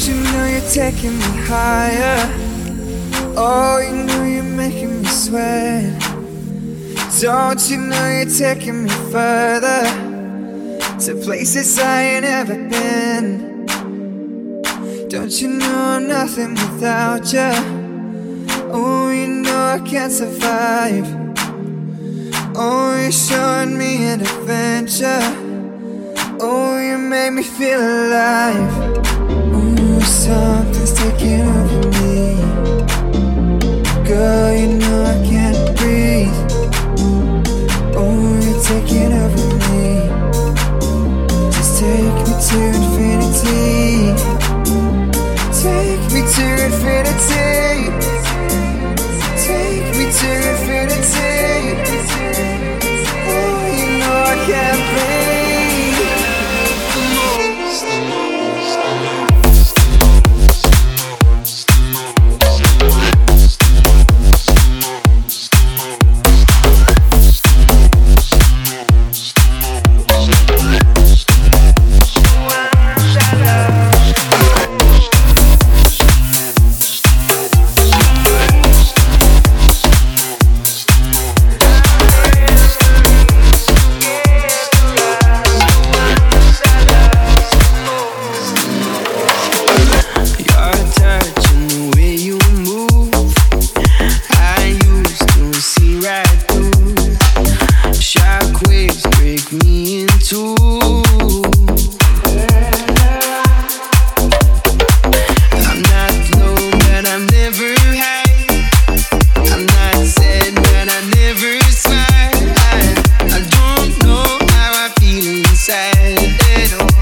you know you're taking me higher? Oh, you know you're making me sweat. Don't you know you're taking me further, to places I ain't ever been. Don't you know I'm nothing without you? Oh, you know I can't survive. Oh, you're showing me an adventure. Oh, you make me feel alive. Ooh, something's taking over me. Girl, you know I can't breathe. Oh, you're taking over me. Just take me to infinity. Take me to infinity. Take me to infinity. Oh, you know I can't breathe. I don't know how I feel inside at all.